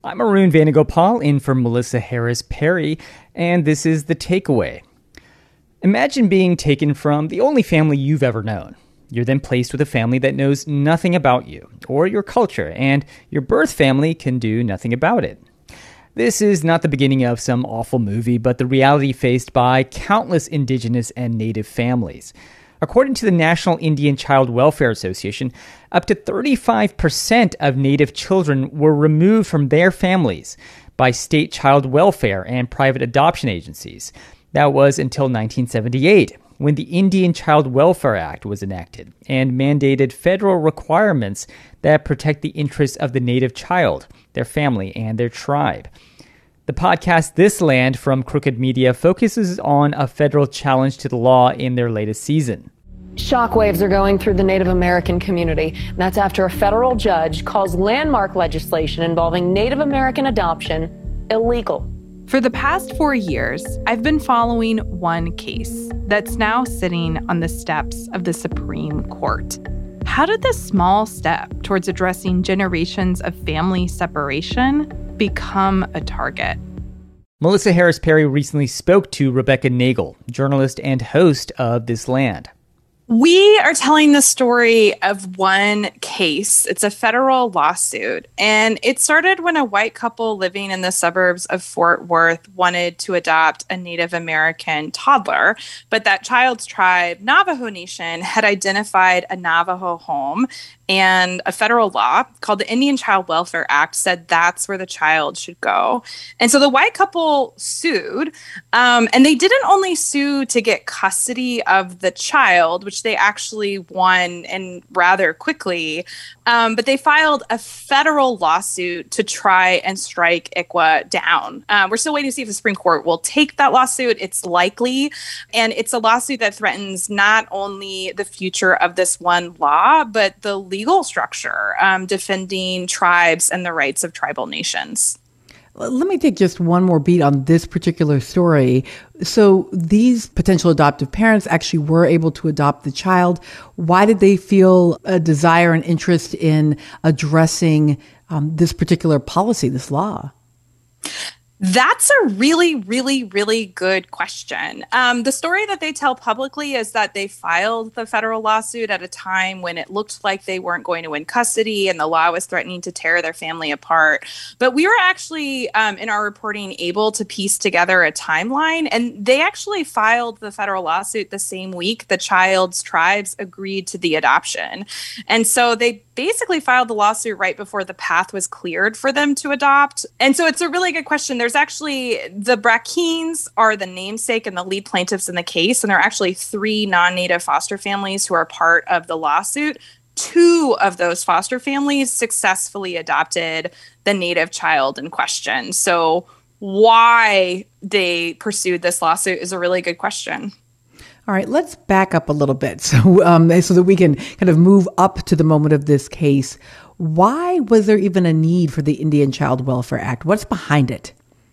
I'm Arun Venugopal in for Melissa Harris Perry, and this is The Takeaway. Imagine being taken from the only family you've ever known. You're then placed with a family that knows nothing about you or your culture, and your birth family can do nothing about it. This is not the beginning of some awful movie, but the reality faced by countless Indigenous and Native families. According to the National Indian Child Welfare Association, up to 35% of Native children were removed from their families by state child welfare and private adoption agencies. That was until 1978, when the Indian Child Welfare Act was enacted and mandated federal requirements that protect the interests of the Native child, their family, and their tribe. The podcast This Land from Crooked Media focuses on a federal challenge to the law in their latest season. Shockwaves are going through the Native American community. And that's after a federal judge calls landmark legislation involving Native American adoption illegal. For the past 4 years, I've been following one case that's now sitting on the steps of the Supreme Court. How did this small step towards addressing generations of family separation become a target? Melissa Harris Perry recently spoke to Rebecca Nagle, journalist and host of This Land. We are telling the story of one case. It's a federal lawsuit, and it started when a white couple living in the suburbs of Fort Worth wanted to adopt a Native American toddler, but that child's tribe, Navajo Nation, had identified a Navajo home, and a federal law called the Indian Child Welfare Act said that's where the child should go. And so the white couple sued, and they didn't only sue to get custody of the child, which they actually won and rather quickly, but they filed a federal lawsuit to try and strike ICWA down. We're still waiting to see if the Supreme Court will take that lawsuit. It's likely, and it's a lawsuit that threatens not only the future of this one law, but the legal structure defending tribes and the rights of tribal nations. Let me take just one more beat on this particular story. So these potential adoptive parents actually were able to adopt the child. Why did they feel a desire and interest in addressing this particular policy, this law? That's a really, really, really good question. The story that they tell publicly is that they filed the federal lawsuit at a time when it looked like they weren't going to win custody and the law was threatening to tear their family apart. But we were actually, in our reporting, able to piece together a timeline. And they actually filed the federal lawsuit the same week the child's tribes agreed to the adoption. And so they basically filed the lawsuit right before the path was cleared for them to adopt. And so it's a really good question. There's actually, the Brackeens are the namesake and the lead plaintiffs in the case, and there are actually 3 non-Native foster families who are part of the lawsuit. 2 of those foster families successfully adopted the Native child in question. So why they pursued this lawsuit is a really good question. All right, let's back up a little bit so that we can kind of move up to the moment of this case. Why was there even a need for the Indian Child Welfare Act? What's behind it?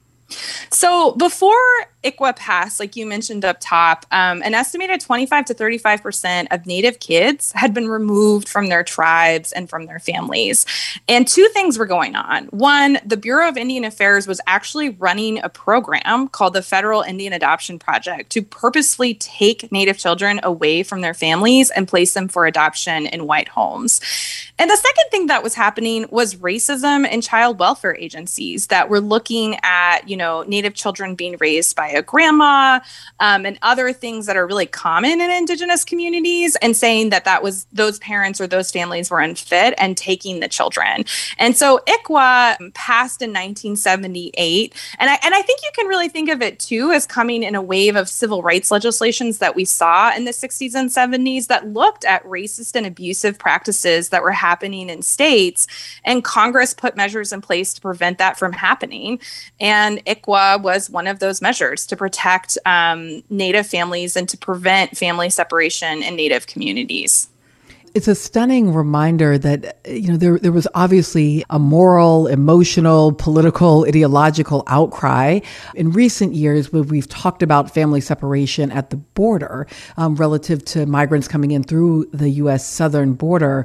So before ICWA passed, like you mentioned up top, an estimated 25 to 35% of Native kids had been removed from their tribes and from their families. And 2 things were going on. One, the Bureau of Indian Affairs was actually running a program called the Federal Indian Adoption Project to purposefully take Native children away from their families and place them for adoption in white homes. And the second thing that was happening was racism in child welfare agencies that were looking at, Native children being raised by a grandma and other things that are really common in Indigenous communities, and saying that was those parents or those families were unfit and taking the children. And so ICWA passed in 1978. And I think you can really think of it, too, as coming in a wave of civil rights legislations that we saw in the 60s and 70s that looked at racist and abusive practices that were happening in states. And Congress put measures in place to prevent that from happening. And ICWA was one of those measures to protect Native families and to prevent family separation in Native communities. It's a stunning reminder that, there was obviously a moral, emotional, political, ideological outcry. In recent years, we've talked about family separation at the border relative to migrants coming in through the U.S. southern border.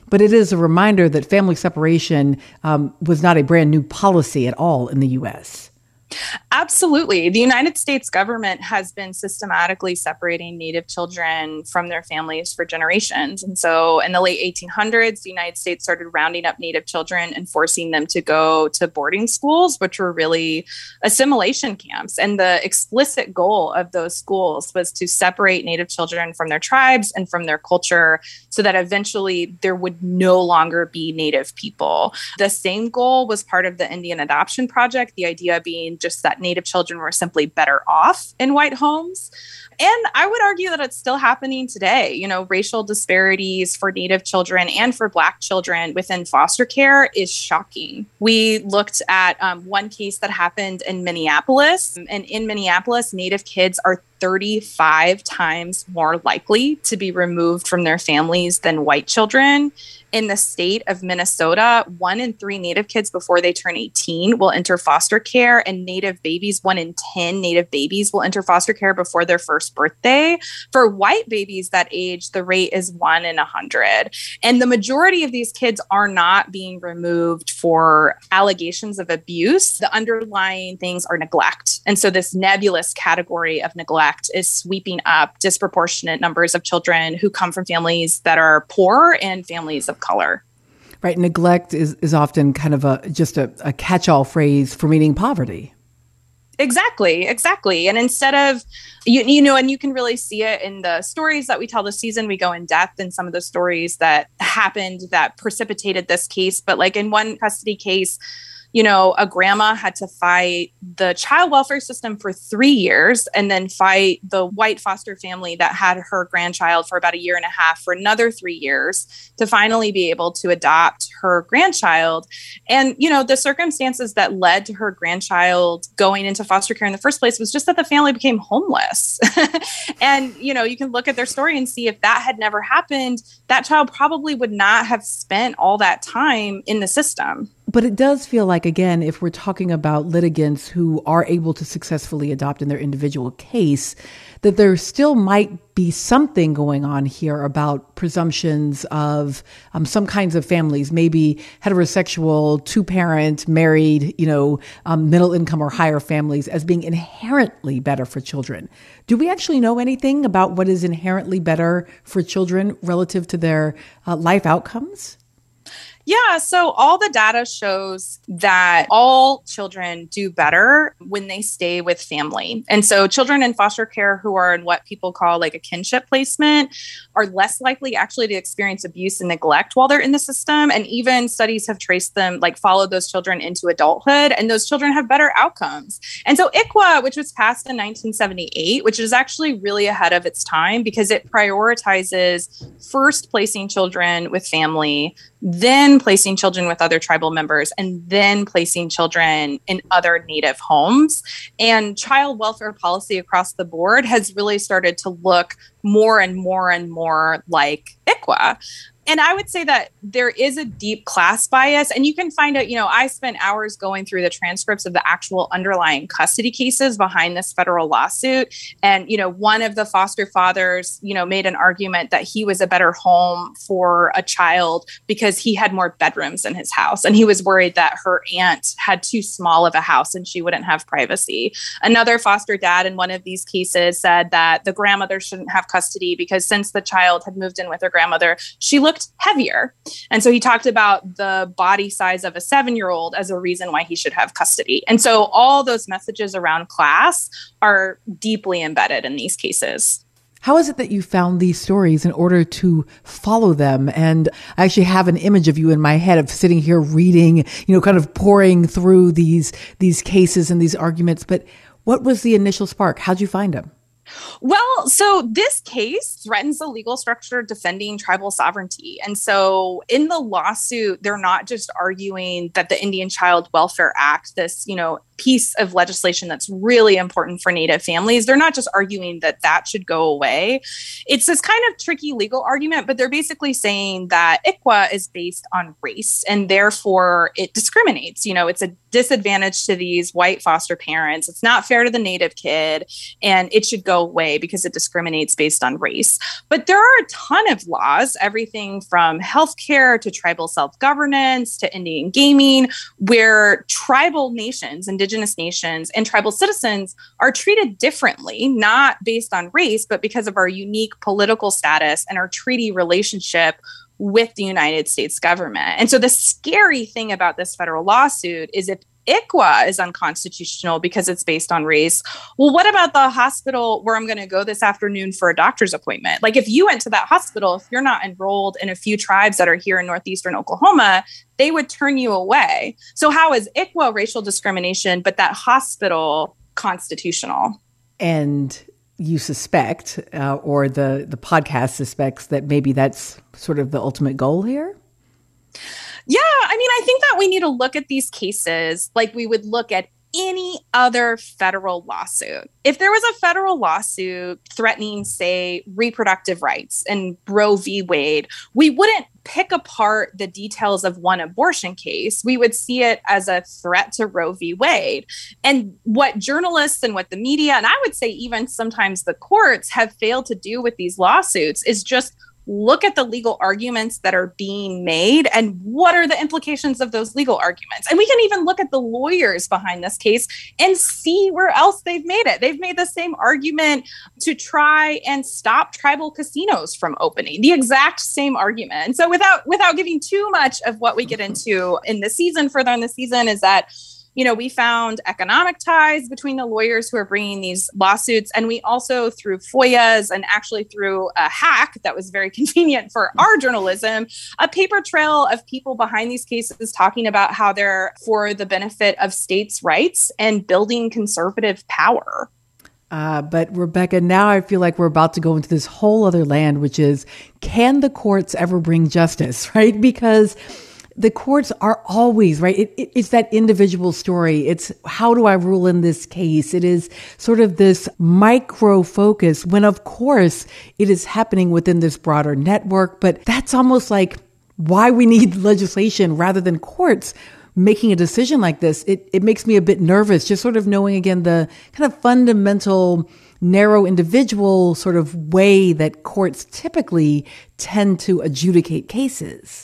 But it is a reminder that family separation was not a brand new policy at all in the U.S. Absolutely. The United States government has been systematically separating Native children from their families for generations. And so in the late 1800s, the United States started rounding up Native children and forcing them to go to boarding schools, which were really assimilation camps. And the explicit goal of those schools was to separate Native children from their tribes and from their culture so that eventually there would no longer be Native people. The same goal was part of the Indian Adoption Project, the idea being just that Native children were simply better off in white homes. And I would argue that it's still happening today. You know, racial disparities for Native children and for Black children within foster care is shocking. We looked at one case that happened in Minneapolis. And in Minneapolis, Native kids are 35 times more likely to be removed from their families than white children. In the state of Minnesota, 1 in 3 Native kids before they turn 18 will enter foster care, and Native babies, 1 in 10 Native babies will enter foster care before their first birthday. For white babies that age, the rate is 1 in 100. And the majority of these kids are not being removed for allegations of abuse. The underlying things are neglect. And so this nebulous category of neglect is sweeping up disproportionate numbers of children who come from families that are poor and families of color. Right. Neglect is often kind of a catch-all phrase for meaning poverty. Exactly. And instead of, you know, and you can really see it in the stories that we tell this season. We go in depth in some of the stories that happened that precipitated this case. But like in one custody case, you know, a grandma had to fight the child welfare system for 3 years and then fight the white foster family that had her grandchild for about 1.5 years for another 3 years to finally be able to adopt her grandchild. And, you know, the circumstances that led to her grandchild going into foster care in the first place was just that the family became homeless. And, you know, you can look at their story and see if that had never happened, that child probably would not have spent all that time in the system. But it does feel like, again, if we're talking about litigants who are able to successfully adopt in their individual case, that there still might be something going on here about presumptions of some kinds of families, maybe heterosexual, 2-parent, married, you know, middle income or higher families as being inherently better for children. Do we actually know anything about what is inherently better for children relative to their life outcomes? Yeah, so all the data shows that all children do better when they stay with family. And so children in foster care who are in what people call like a kinship placement are less likely actually to experience abuse and neglect while they're in the system. And even studies have traced them, like followed those children into adulthood, and those children have better outcomes. And so ICWA, which was passed in 1978, which is actually really ahead of its time because it prioritizes first placing children with family, then placing children with other tribal members, and then placing children in other Native homes. And child welfare policy across the board has really started to look more and more and more like ICWA. And I would say that there is a deep class bias, and you can find out, you know, I spent hours going through the transcripts of the actual underlying custody cases behind this federal lawsuit. And, you know, one of the foster fathers, you know, made an argument that he was a better home for a child because he had more bedrooms in his house. And he was worried that her aunt had too small of a house and she wouldn't have privacy. Another foster dad in one of these cases said that the grandmother shouldn't have custody because since the child had moved in with her grandmother, she looked heavier. And so he talked about the body size of a 7-year-old as a reason why he should have custody. And so all those messages around class are deeply embedded in these cases. How is it that you found these stories in order to follow them? And I actually have an image of you in my head of sitting here reading, you know, kind of pouring through these cases and these arguments. But what was the initial spark? How'd you find them? Well, so this case threatens the legal structure defending tribal sovereignty. And so in the lawsuit, they're not just arguing that the Indian Child Welfare Act, this, you know, piece of legislation that's really important for Native families, they're not just arguing that that should go away. It's this kind of tricky legal argument, but they're basically saying that ICWA is based on race and therefore it discriminates. You know, it's a disadvantage to these white foster parents. It's not fair to the Native kid, and it should go away because it discriminates based on race. But there are a ton of laws, everything from healthcare to tribal self-governance to Indian gaming, where tribal nations, indigenous nations, and tribal citizens are treated differently, not based on race, but because of our unique political status and our treaty relationship with the United States government. And so the scary thing about this federal lawsuit is if ICWA is unconstitutional because it's based on race, well, what about the hospital where I'm going to go this afternoon for a doctor's appointment? Like if you went to that hospital, if you're not enrolled in a few tribes that are here in northeastern Oklahoma, they would turn you away. So how is ICWA racial discrimination, but that hospital constitutional? And you suspect, or the podcast suspects, that maybe that's sort of the ultimate goal here? Yeah, I mean, I think that we need to look at these cases like we would look at any other federal lawsuit. If there was a federal lawsuit threatening, say, reproductive rights and Roe v. Wade, we wouldn't pick apart the details of one abortion case. We would see it as a threat to Roe v. Wade. And what journalists and what the media, and I would say even sometimes the courts, have failed to do with these lawsuits is just look at the legal arguments that are being made and what are the implications of those legal arguments. And we can even look at the lawyers behind this case and see where else they've made it. They've made the same argument to try and stop tribal casinos from opening, the exact same argument. And so without giving too much of what we get into in the season, further in the season, is that we found economic ties between the lawyers who are bringing these lawsuits. And we also, through FOIAs and actually through a hack that was very convenient for our journalism, a paper trail of people behind these cases talking about how they're for the benefit of states' rights and building conservative power. But Rebecca, now I feel like we're about to go into this whole other land, which is, can the courts ever bring justice, right? Because the courts are always, right? It's that individual story. It's how do I rule in this case? It is sort of this micro focus when, of course, it is happening within this broader network. But that's almost like why we need legislation rather than courts making a decision like this. It makes me a bit nervous, just sort of knowing, again, the kind of fundamental, narrow individual sort of way that courts typically tend to adjudicate cases.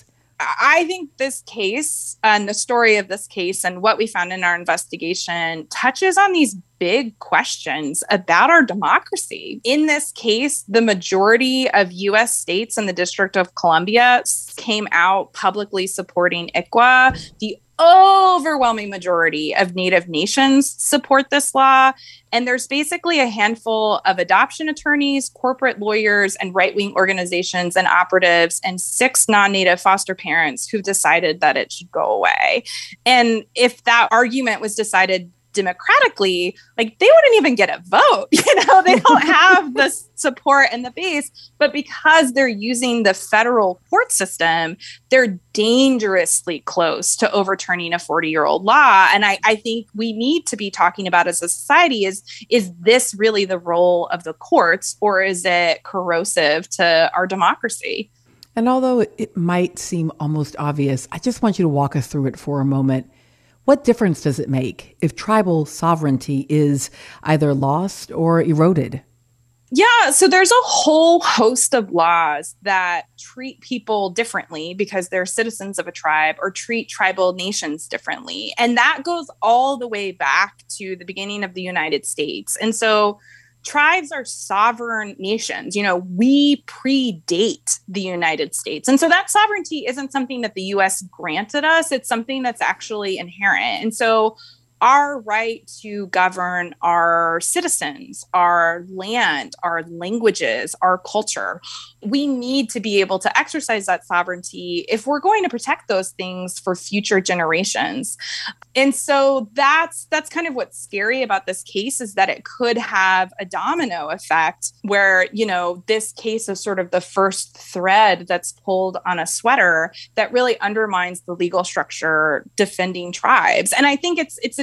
I think this case and the story of this case and what we found in our investigation touches on these big questions about our democracy. In this case, the majority of U.S. states and the District of Columbia came out publicly supporting ICWA. The overwhelming majority of Native nations support this law. And there's basically a handful of adoption attorneys, corporate lawyers, and right-wing organizations and operatives, and 6 non-Native foster parents who've decided that it should go away. And if that argument was decided democratically, like, they wouldn't even get a vote. They don't have the support and the base, but because they're using the federal court system, they're dangerously close to overturning a 40-year-old law. And I think we need to be talking about as a society, is this really the role of the courts, or is it corrosive to our democracy? And although it might seem almost obvious, I just want you to walk us through it for a moment. What difference does it make if tribal sovereignty is either lost or eroded? Yeah, so there's a whole host of laws that treat people differently because they're citizens of a tribe, or treat tribal nations differently. And that goes all the way back to the beginning of the United States. And so tribes are sovereign nations. We predate the United States. And so that sovereignty isn't something that the U.S. granted us. It's something that's actually inherent. And so our right to govern our citizens, our land, our languages, our culture, we need to be able to exercise that sovereignty if we're going to protect those things for future generations. And so that's kind of what's scary about this case, is that it could have a domino effect where, this case is sort of the first thread that's pulled on a sweater that really undermines the legal structure defending tribes. And I think it's an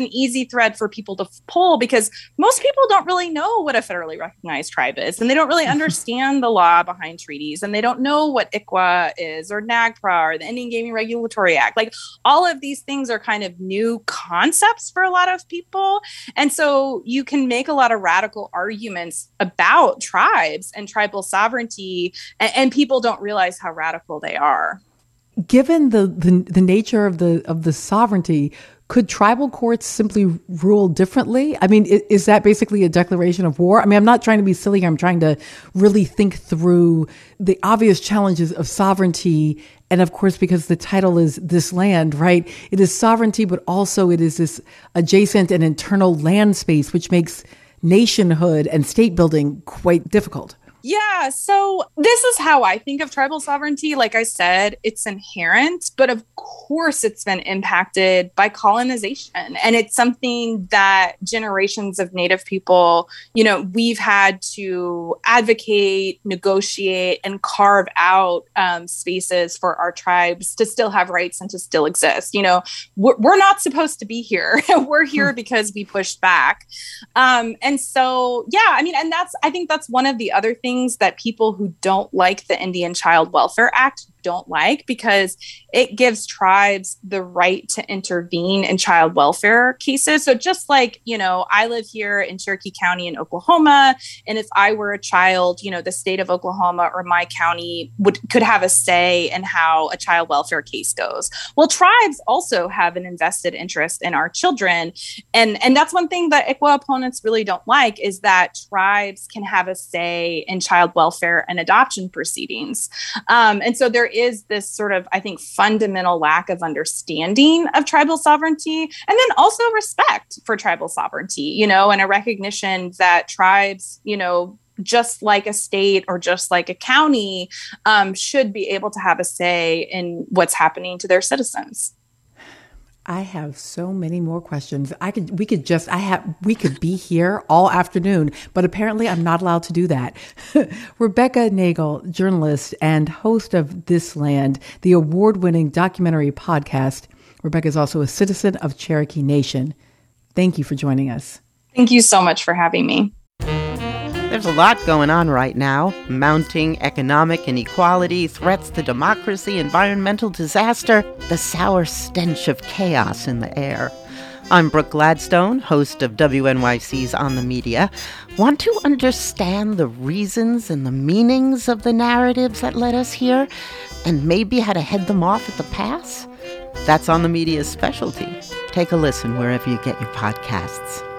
easy thread for people to pull because most people don't really know what a federally recognized tribe is, and they don't really understand the law behind treaties, and they don't know what ICWA is or NAGPRA or the Indian Gaming Regulatory Act. Like all of these things are kind of new concepts for a lot of people. And so you can make a lot of radical arguments about tribes and tribal sovereignty, and people don't realize how radical they are. Given the nature of the sovereignty, could tribal courts simply rule differently? I mean, is that basically a declaration of war? I mean, I'm not trying to be silly. I'm trying to really think through the obvious challenges of sovereignty. And of course, because the title is This Land, right? It is sovereignty, but also it is this adjacent and internal land space, which makes nationhood and state building quite difficult. Yeah, so this is how I think of tribal sovereignty. Like I said, it's inherent, but of course it's been impacted by colonization. And it's something that generations of Native people, we've had to advocate, negotiate, and carve out spaces for our tribes to still have rights and to still exist. We're not supposed to be here. We're here because we pushed back. And so, yeah, I mean, and I think that's one of the other things that people who don't like the Indian Child Welfare Act don't like, because it gives tribes the right to intervene in child welfare cases. So just like, I live here in Cherokee County in Oklahoma, and if I were a child, the state of Oklahoma or my county could have a say in how a child welfare case goes. Well, tribes also have an invested interest in our children. And that's one thing that ICWA opponents really don't like, is that tribes can have a say in child welfare and adoption proceedings. And so there is this sort of, I think, fundamental lack of understanding of tribal sovereignty, and then also respect for tribal sovereignty, and a recognition that tribes, just like a state or just like a county, should be able to have a say in what's happening to their citizens. I have so many more questions. We could be here all afternoon, but apparently I'm not allowed to do that. Rebecca Nagle, journalist and host of This Land, the award-winning documentary podcast. Rebecca is also a citizen of Cherokee Nation. Thank you for joining us. Thank you so much for having me. There's a lot going on right now. Mounting economic inequality, threats to democracy, environmental disaster, the sour stench of chaos in the air. I'm Brooke Gladstone, host of WNYC's On the Media. Want to understand the reasons and the meanings of the narratives that led us here, and maybe how to head them off at the pass? That's On the Media's specialty. Take a listen wherever you get your podcasts.